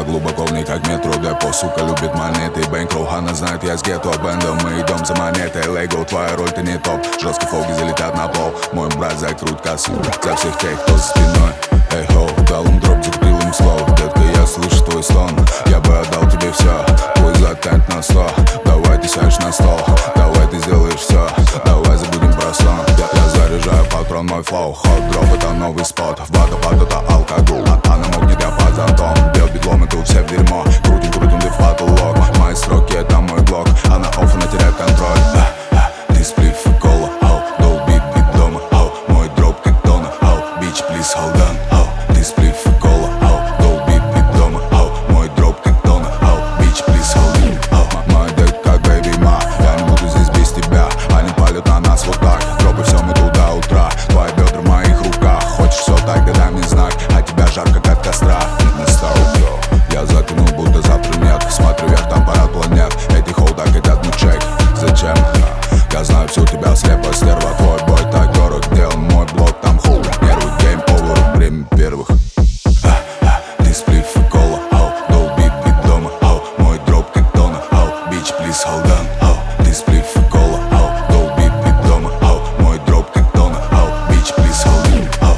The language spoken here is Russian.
глубоко в ней как метро депо. Сука любит монеты, бэнкроу, она знает, я с гетто бэндом. Мы идем за монетой, лего, твоя роль, ты не топ. Жесткие фоги залетят на пол, мой брат закрут кассу за всех тех, кто за спиной. Эй, хоу, дал им дроп, закрутил им слов. Детка, я слышу твой стон, я бы отдал тебе все. Твой закат на 100, давай ты сядешь на стол. Давай ты сделаешь все, давай забудем про сон. Я заряжаю патрон, мой флоу. Хот дроп, это новый спот. Водопад, это алкоголь. Она могнет, я под зонтом. Бьет битлом, и тут все в дерьмо. Крутим, крутим, ты в потолок. Мои строки, это мой блок. Она офф, она теряет контроль. Ты сплив и кола, оу. Долбит бит дома, оу. Мой дроп как тона, оу. Bitch, please hold on, оу. Ты сплив и кола, оу. Долбит бит дома, оу. Мой дроп как тона, оу. Bitch, please hold on, оу. Мой дед как baby ma. Я не буду здесь без тебя. Они палят на нас вот так. Дропы все, мы тут до утра. Твои бедра в моих руках. Хочешь все так, дай мне знак. А тебя жарко как костра. Я закинул, будто завтра нет. Смотрю вверх, там парад планет. Эти холда хотят мой чек. Зачем? Я знаю всю тебя, слепая стерва. Твой бой так дорог, где он мой блок, там хоу. Нервы, гейм овер, время первых. Ты сплив и кола, оу. Долбит бит дома, оу. Мой дроп как тона, оу. Bitch, please hold on, оу. Ты сплив и кола, оу. Долбит бит дома, оу. Мой дроп как тона, оу. Bitch, please hold on, оу.